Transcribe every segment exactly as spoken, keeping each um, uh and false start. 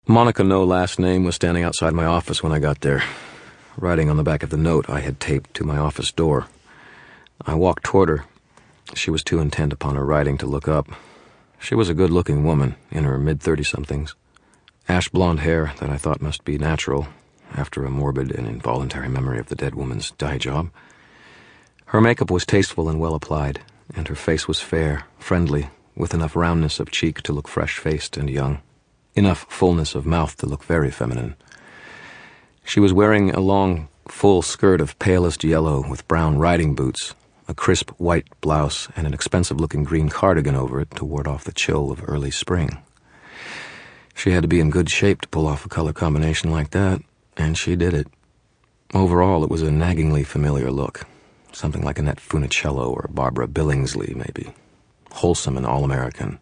Monica No Last Name was standing outside my office when I got there, writing on the back of the note I had taped to my office door. I walked toward her. She was too intent upon her writing to look up. She was a good-looking woman, in her mid-thirty-somethings. Ash-blonde hair that I thought must be natural, after a morbid and involuntary memory of the dead woman's dye job. Her makeup was tasteful and well-applied, and her face was fair, friendly, with enough roundness of cheek to look fresh-faced and young, enough fullness of mouth to look very feminine. She was wearing a long, full skirt of palest yellow with brown riding boots, a crisp white blouse, and an expensive-looking green cardigan over it to ward off the chill of early spring. She had to be in good shape to pull off a color combination like that, and she did it. Overall, it was a naggingly familiar look, something like Annette Funicello or Barbara Billingsley, maybe. Wholesome and all-American.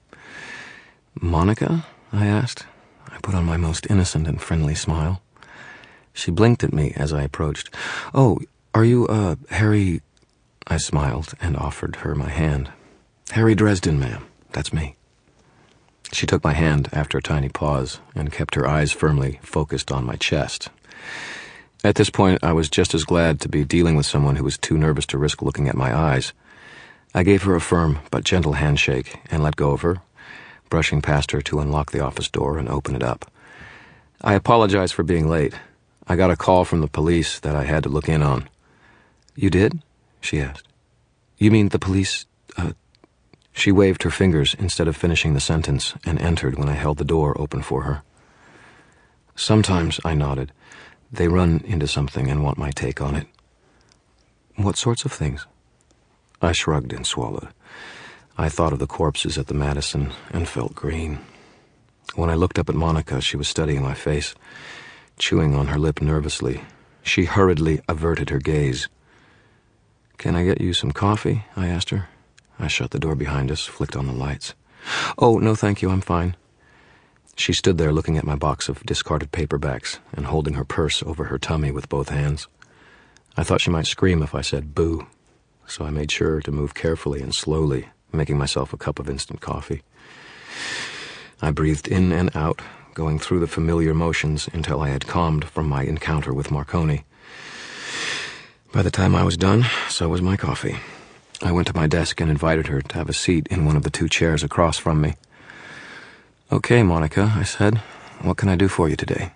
"Monica?" I asked. I put on my most innocent and friendly smile. She blinked at me as I approached. "Oh, are you, uh, Harry—" I smiled and offered her my hand. "Harry Dresden, ma'am. That's me." She took my hand after a tiny pause and kept her eyes firmly focused on my chest. At this point, I was just as glad to be dealing with someone who was too nervous to risk looking at my eyes. I gave her a firm but gentle handshake and let go of her, brushing past her to unlock the office door and open it up. I apologized for being late. I got a call from the police that I had to look in on. "You did?" she asked. "You mean the police, uh... She waved her fingers instead of finishing the sentence and entered when I held the door open for her. "Sometimes," I nodded, "they run into something and want my take on it." "What sorts of things?" I shrugged and swallowed. I thought of the corpses at the Madison and felt green. When I looked up at Monica, she was studying my face, chewing on her lip nervously. She hurriedly averted her gaze. "Can I get you some coffee?" I asked her. I shut the door behind us, flicked on the lights. "Oh, no thank you, I'm fine." She stood there looking at my box of discarded paperbacks and holding her purse over her tummy with both hands. I thought she might scream if I said boo, so I made sure to move carefully and slowly, making myself a cup of instant coffee. I breathed in and out, going through the familiar motions until I had calmed from my encounter with Marconi. By the time I was done, so was my coffee. I went to my desk and invited her to have a seat in one of the two chairs across from me. "Okay, Monica," I said. "What can I do for you today?"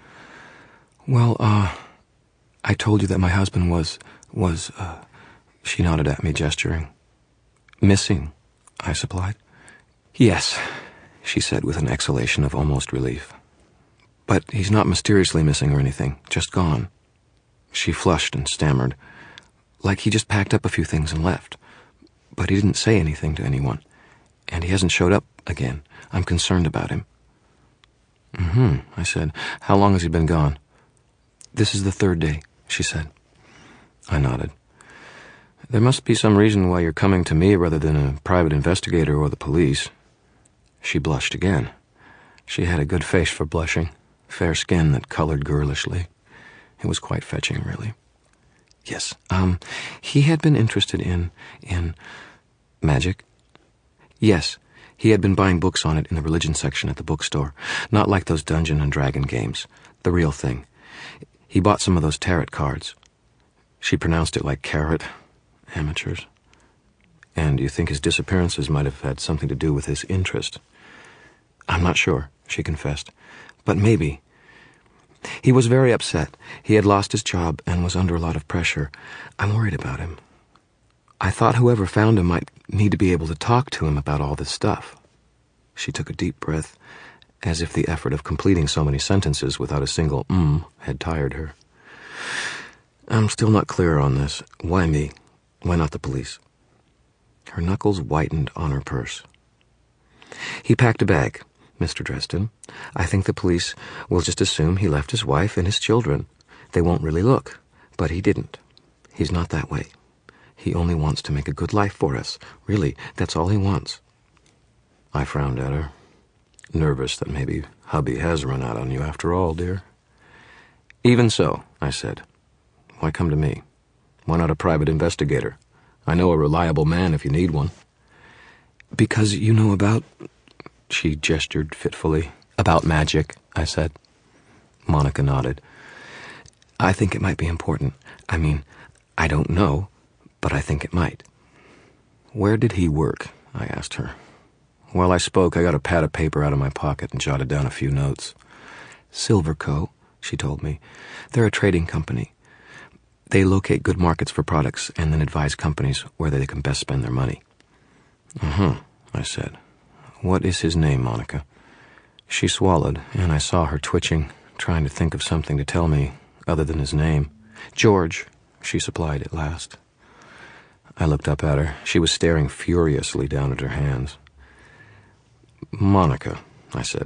"Well, uh, I told you that my husband was, was, uh, she nodded at me, gesturing. "Missing," I supplied. "Yes," she said with an exhalation of almost relief. "But he's not mysteriously missing or anything, just gone." She flushed and stammered. "Like he just packed up a few things and left. But he didn't say anything to anyone. And he hasn't showed up again. I'm concerned about him." "Mm-hmm," I said. "How long has he been gone?" "This is the third day," she said. I nodded. "There must be some reason why you're coming to me rather than a private investigator or the police." She blushed again. She had a good face for blushing, fair skin that colored girlishly. It was quite fetching, really. "Yes, um, he had been interested in, in magic." "Yes, he had been buying books on it in the religion section at the bookstore. Not like those Dungeon and Dragon games. The real thing. He bought some of those tarot cards." She pronounced it like carrot. Amateurs. "And you think his disappearances might have had something to do with his interest?" "I'm not sure," she confessed. "But maybe. He was very upset. He had lost his job and was under a lot of pressure. I'm worried about him. I thought whoever found him might need to be able to talk to him about all this stuff." She took a deep breath, as if the effort of completing so many sentences without a single mm had tired her. "I'm still not clear on this. Why me? Why not the police?" Her knuckles whitened on her purse. "He packed a bag, Mister Dresden. I think the police will just assume he left his wife and his children. They won't really look, but he didn't. He's not that way. He only wants to make a good life for us. Really, that's all he wants." I frowned at her, nervous that maybe hubby has run out on you after all, dear. "Even so," I said. "Why come to me? Why not a private investigator? I know a reliable man if you need one." "Because you know about," she gestured fitfully, "about magic." I said. Monica nodded. I think it might be important. I mean, I don't know, but I think it might. Where did he work? I asked her. While I spoke, I got a pad of paper out of my pocket and jotted down a few notes. Silverco, she told me. They're a trading company. They locate good markets for products and then advise companies where they can best spend their money. Uh-huh, I said. What is his name, Monica? She swallowed, and I saw her twitching, trying to think of something to tell me other than his name. George, she supplied at last. I looked up at her. She was staring furiously down at her hands. Monica, I said,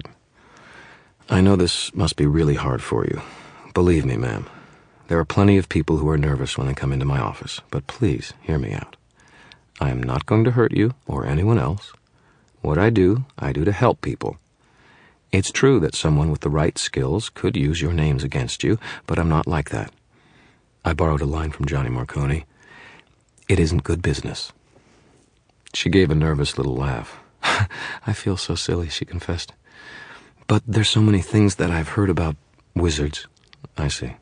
I know this must be really hard for you. Believe me, ma'am, there are plenty of people who are nervous when they come into my office, but please hear me out. I am not going to hurt you or anyone else. What I do, I do to help people. It's true that someone with the right skills could use your names against you, but I'm not like that. I borrowed a line from Johnny Marconi. It isn't good business. She gave a nervous little laugh. I feel so silly, she confessed. But there's so many things that I've heard about wizards. I see.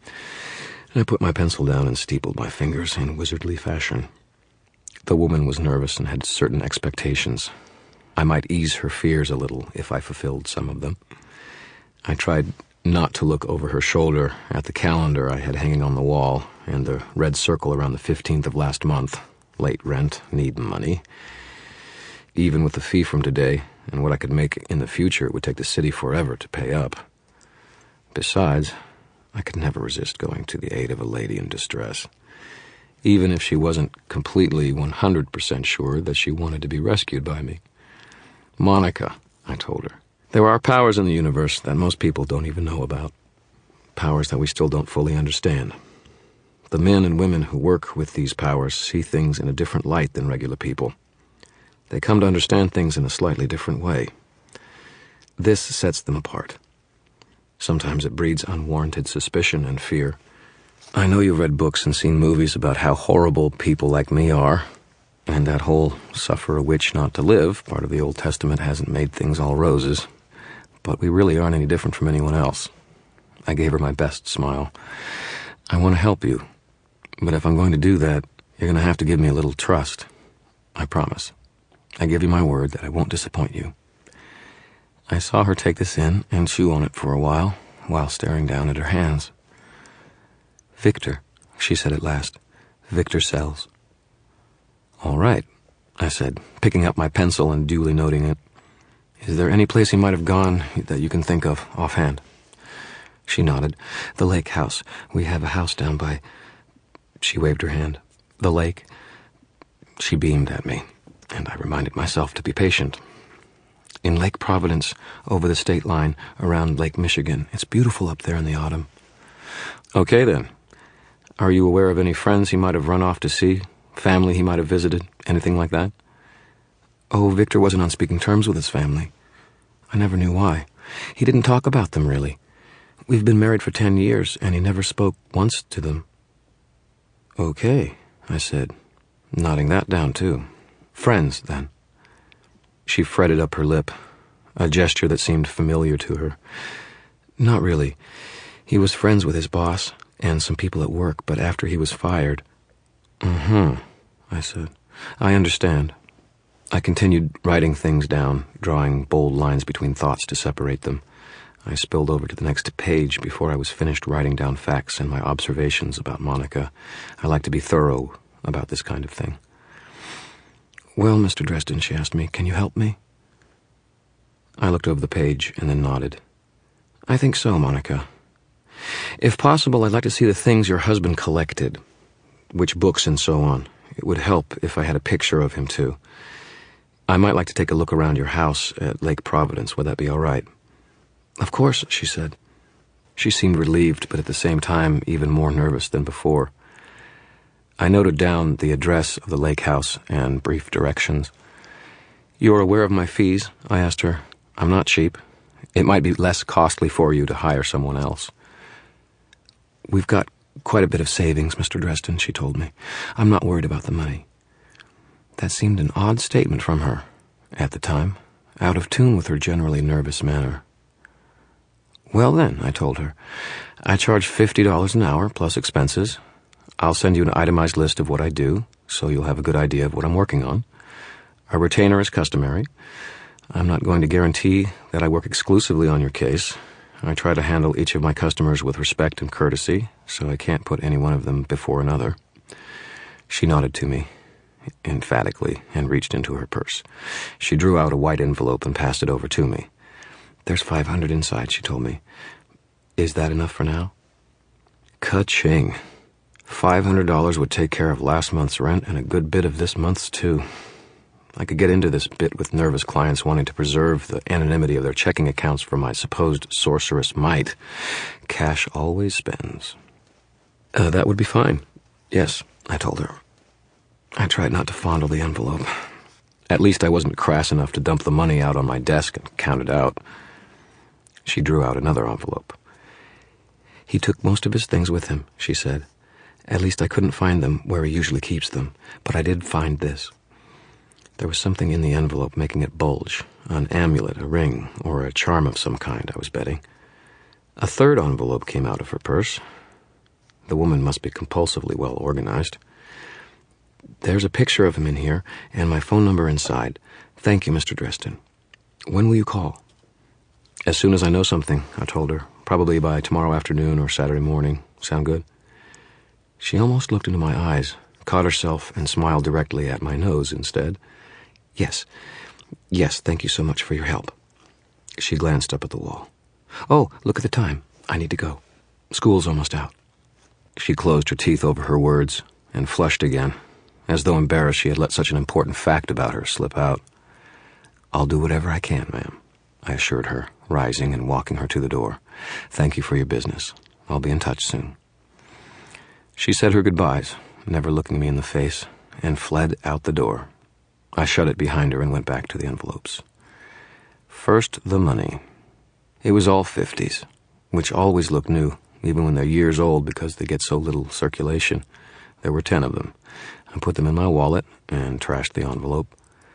I put my pencil down and steepled my fingers in wizardly fashion. The woman was nervous and had certain expectations. I might ease her fears a little if I fulfilled some of them. I tried not to look over her shoulder at the calendar I had hanging on the wall and the red circle around the fifteenth of last month. Late rent, need money. Even with the fee from today and what I could make in the future, it would take the city forever to pay up. Besides, I could never resist going to the aid of a lady in distress, even if she wasn't completely one hundred percent sure that she wanted to be rescued by me. Monica, I told her, there are powers in the universe that most people don't even know about. Powers that we still don't fully understand. The men and women who work with these powers see things in a different light than regular people. They come to understand things in a slightly different way. This sets them apart. Sometimes it breeds unwarranted suspicion and fear. I know you've read books and seen movies about how horrible people like me are, and that whole suffer a witch not to live part of the Old Testament hasn't made things all roses, but we really aren't any different from anyone else. I gave her my best smile. I want to help you, but if I'm going to do that, you're going to have to give me a little trust. I promise. I give you my word that I won't disappoint you. I saw her take this in and chew on it for a while, while staring down at her hands. Victor, she said at last. Victor Sells. All right, I said, picking up my pencil and duly noting it. Is there any place he might have gone that you can think of offhand? She nodded. The lake house. We have a house down by... She waved her hand. The lake. She beamed at me, and I reminded myself to be patient. In Lake Providence, over the state line, around Lake Michigan. It's beautiful up there in the autumn. Okay, then. Are you aware of any friends he might have run off to see? Family he might have visited? Anything like that? Oh, Victor wasn't on speaking terms with his family. I never knew why. He didn't talk about them, really. We've been married for ten years, and he never spoke once to them. Okay, I said, nodding that down, too. Friends, then. She fretted up her lip, a gesture that seemed familiar to her. Not really. He was friends with his boss and some people at work, but after he was fired... Mm-hmm, I said. I understand. I continued writing things down, drawing bold lines between thoughts to separate them. I spilled over to the next page before I was finished writing down facts and my observations about Monica. I like to be thorough about this kind of thing. Well, Mister Dresden, she asked me, can you help me? I looked over the page and then nodded. I think so, Monica. If possible, I'd like to see the things your husband collected, which books and so on. It would help if I had a picture of him, too. I might like to take a look around your house at Lake Providence. Would that be all right? Of course, she said. She seemed relieved, but at the same time even more nervous than before. I noted down the address of the lake house and brief directions. You are aware of my fees? I asked her. I'm not cheap. It might be less costly for you to hire someone else. We've got quite a bit of savings, Mister Dresden, she told me. I'm not worried about the money. That seemed an odd statement from her, at the time, out of tune with her generally nervous manner. Well then, I told her, I charge fifty dollars an hour plus expenses. I'll send you an itemized list of what I do, so you'll have a good idea of what I'm working on. A retainer is customary. I'm not going to guarantee that I work exclusively on your case. I try to handle each of my customers with respect and courtesy, so I can't put any one of them before another. She nodded to me emphatically and reached into her purse. She drew out a white envelope and passed it over to me. There's five hundred inside, she told me. Is that enough for now? Ka-ching. Five hundred dollars would take care of last month's rent and a good bit of this month's, too. I could get into this bit with nervous clients wanting to preserve the anonymity of their checking accounts for my supposed sorceress might. Cash always spends. Uh, that would be fine. Yes, I told her. I tried not to fondle the envelope. At least I wasn't crass enough to dump the money out on my desk and count it out. She drew out another envelope. He took most of his things with him, she said. At least I couldn't find them where he usually keeps them, but I did find this. There was something in the envelope making it bulge, an amulet, a ring, or a charm of some kind, I was betting. A third envelope came out of her purse. The woman must be compulsively well organized. There's a picture of him in here, and my phone number inside. Thank you, Mister Dresden. When will you call? As soon as I know something, I told her. Probably by tomorrow afternoon or Saturday morning. Sound good? She almost looked into my eyes, caught herself, and smiled directly at my nose instead. Yes, yes, thank you so much for your help. She glanced up at the wall. Oh, look at the time. I need to go. School's almost out. She closed her teeth over her words and flushed again, as though embarrassed she had let such an important fact about her slip out. I'll do whatever I can, ma'am, I assured her, rising and walking her to the door. Thank you for your business. I'll be in touch soon. She said her goodbyes, never looking me in the face, and fled out the door. I shut it behind her and went back to the envelopes. First, the money. It was all fifties, which always look new, even when they're years old because they get so little circulation. There were ten of them. I put them in my wallet and trashed the envelope.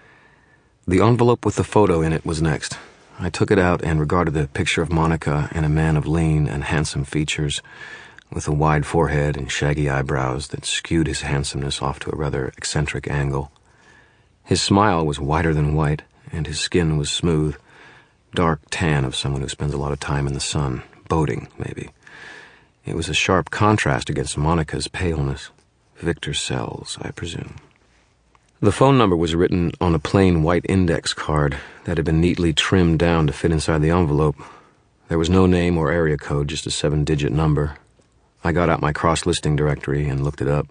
The envelope with the photo in it was next. I took it out and regarded the picture of Monica and a man of lean and handsome features, with a wide forehead and shaggy eyebrows that skewed his handsomeness off to a rather eccentric angle. His smile was whiter than white, and his skin was smooth, dark tan of someone who spends a lot of time in the sun, boating, maybe. It was a sharp contrast against Monica's paleness. Victor Sells, I presume. The phone number was written on a plain white index card that had been neatly trimmed down to fit inside the envelope. There was no name or area code, just a seven-digit number. I got out my cross-listing directory and looked it up.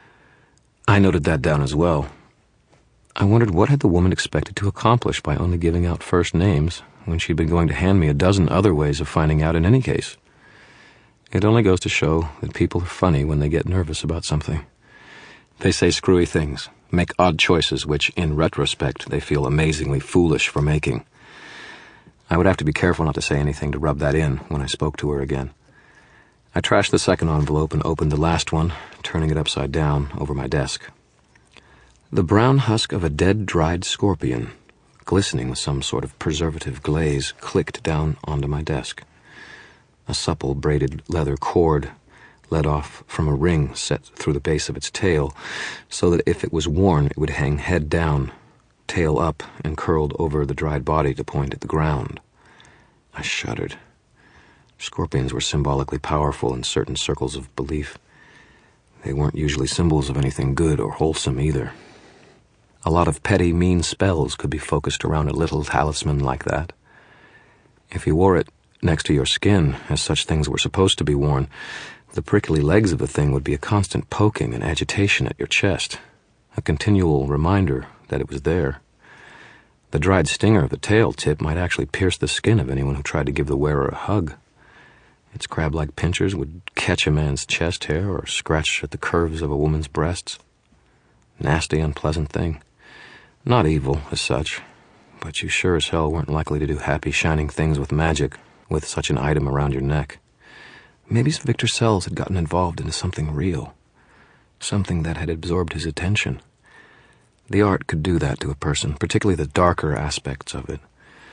I noted that down as well. I wondered what had the woman expected to accomplish by only giving out first names when she'd been going to hand me a dozen other ways of finding out in any case. It only goes to show that people are funny when they get nervous about something. They say screwy things, make odd choices which, in retrospect, they feel amazingly foolish for making. I would have to be careful not to say anything to rub that in when I spoke to her again. I trashed the second envelope and opened the last one, turning it upside down over my desk. The brown husk of a dead, dried scorpion, glistening with some sort of preservative glaze, clicked down onto my desk. A supple, braided leather cord led off from a ring set through the base of its tail, so that if it was worn, it would hang head down, tail up, and curled over the dried body to point at the ground. I shuddered. Scorpions were symbolically powerful in certain circles of belief. They weren't usually symbols of anything good or wholesome either. A lot of petty, mean spells could be focused around a little talisman like that. If you wore it next to your skin, as such things were supposed to be worn, the prickly legs of the thing would be a constant poking and agitation at your chest, a continual reminder that it was there. The dried stinger of the tail tip might actually pierce the skin of anyone who tried to give the wearer a hug. Its crab-like pincers would catch a man's chest hair or scratch at the curves of a woman's breasts. Nasty, unpleasant thing. Not evil, as such, but you sure as hell weren't likely to do happy, shining things with magic with such an item around your neck. Maybe Victor Sells had gotten involved into something real, something that had absorbed his attention. The art could do that to a person, particularly the darker aspects of it.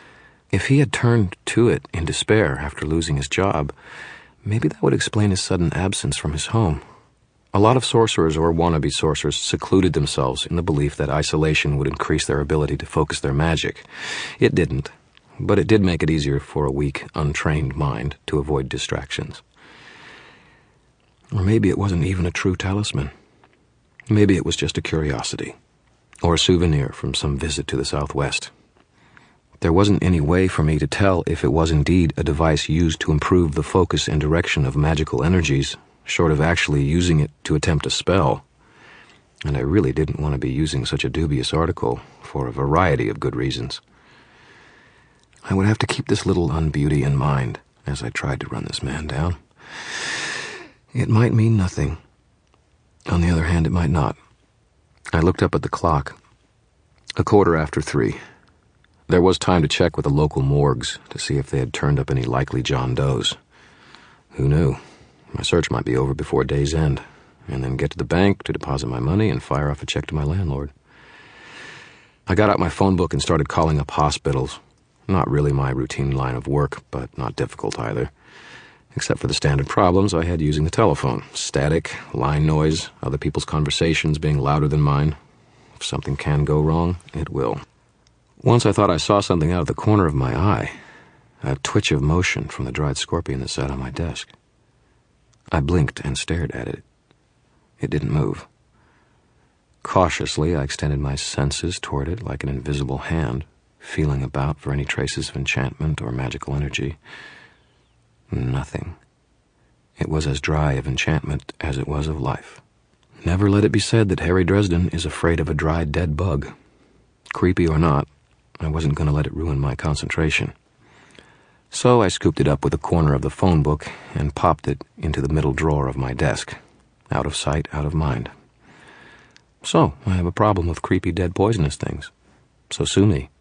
If he had turned to it in despair after losing his job, maybe that would explain his sudden absence from his home. A lot of sorcerers or wannabe sorcerers secluded themselves in the belief that isolation would increase their ability to focus their magic. It didn't, but it did make it easier for a weak, untrained mind to avoid distractions. Or maybe it wasn't even a true talisman. Maybe it was just a curiosity, or a souvenir from some visit to the Southwest. There wasn't any way for me to tell if it was indeed a device used to improve the focus and direction of magical energies, short of actually using it to attempt a spell. And I really didn't want to be using such a dubious article for a variety of good reasons. I would have to keep this little unbeauty in mind as I tried to run this man down. It might mean nothing. On the other hand, it might not. I looked up at the clock. A quarter after three. There was time to check with the local morgues to see if they had turned up any likely John Does. Who knew? My search might be over before day's end, and then get to the bank to deposit my money and fire off a check to my landlord. I got out my phone book and started calling up hospitals. Not really my routine line of work, but not difficult either. Except for the standard problems I had using the telephone. Static, line noise, other people's conversations being louder than mine. If something can go wrong, it will. Once I thought I saw something out of the corner of my eye, a twitch of motion from the dried scorpion that sat on my desk. I blinked and stared at it. It didn't move. Cautiously, I extended my senses toward it like an invisible hand, feeling about for any traces of enchantment or magical energy. Nothing. It was as dry of enchantment as it was of life. Never let it be said that Harry Dresden is afraid of a dry, dead bug. Creepy or not, I wasn't going to let it ruin my concentration. So I scooped it up with a corner of the phone book and popped it into the middle drawer of my desk. Out of sight, out of mind. So, I have a problem with creepy, dead, poisonous things. So sue me.